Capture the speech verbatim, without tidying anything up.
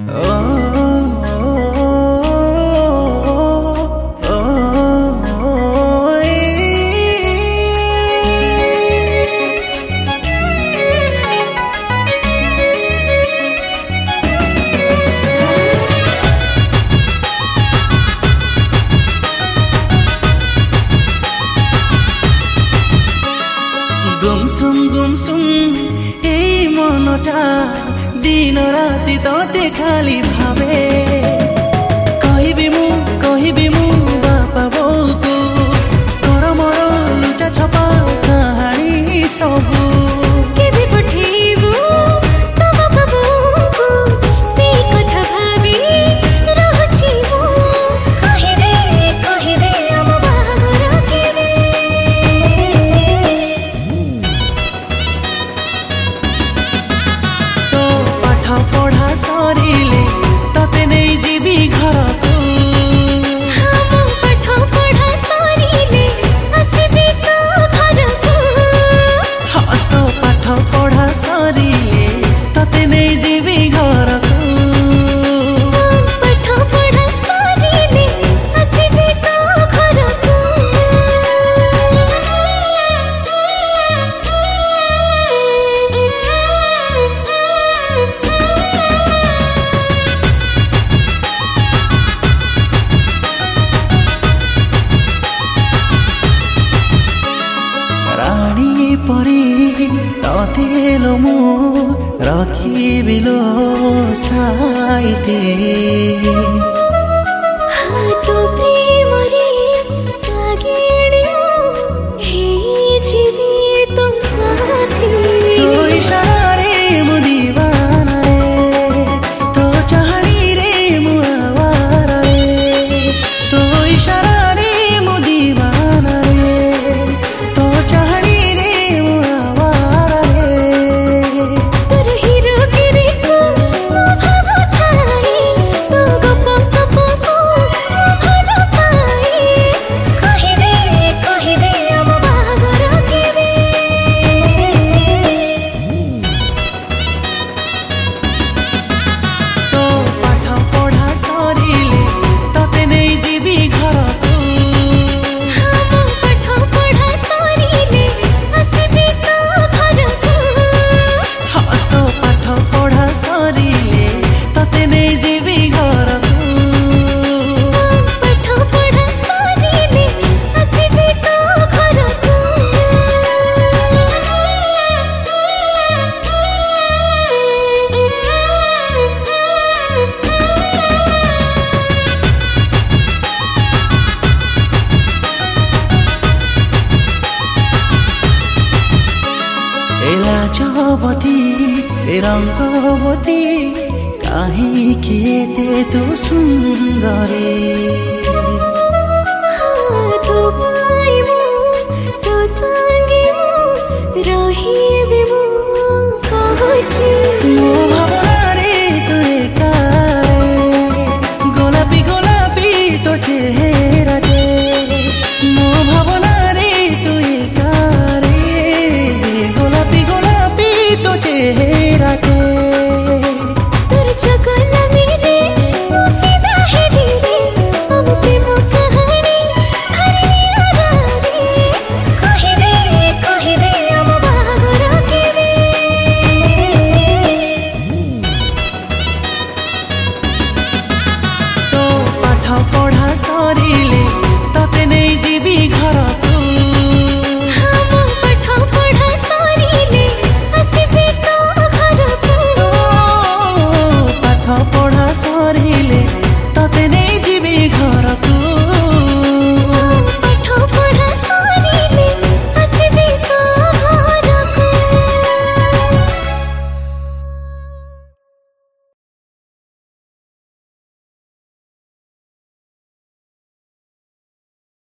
गुमसुम गुमसुम এই মনটা दिन राति तोते खाली भावे कहबी मु कहबी मु बापा बोऊ को तोर मोर लुचा छपा कहानी सबू केबे पठेबू तो बापा बोऊ को से कथा भाबी रहछि मु कहि दे कहि दे हम बाहागर केबे तो पाठ पढ़ा सरिले तते नहीं जीवी घर को हम पाठ पढ़ा सरिले आसीबी तो घर को हाँ तो पाठ पढ़ा सरिले तते नहीं जीवी घर को पाठ पढ़ा सरिले आसीबी तो घर को रानी परी ततेलो मु रखिबिलो साइते तो प्रेम रे कागिणियो हे जीवी तुम साथी तो इशारे मु दीवाना रे तो चाहनी रे मु आवारा रे तो इशारा रे मु दीवाना रे तो चाहनी रे मु आवारा रे तोर हीरो गिरी को मो भाव थाई तो गप सप को मो भल पाई कहि दे कहि दे हम बाहागर केबे तो पाठ पढ़ा सरिले तते नहीं जीवी घर को हम पाठ पढ़ा सरिले आसीबी तो घर को हाँ तो पाठ पढ़ा सरिले तते नहीं जीवी घर को पाठ पढ़ा सरिले आसीबी तो घर को एला चौबती ए रंगवती काहे किए तू सुंदरे तो पाई मु तो संगी मु रहिबे मु कहछि मो भावनारे तू एकारे गोलापी गोलापी तो चेहराटे मो भावनारे तू एकारे गोलापी गोलापी तो चेहराटे तोर चगला मेरे मु फिदा है रे हम प्रेम कहानी हरी आगारे कहि दे कहि दे हम बाहागर केबे तो पाठ पढ़ा सरिले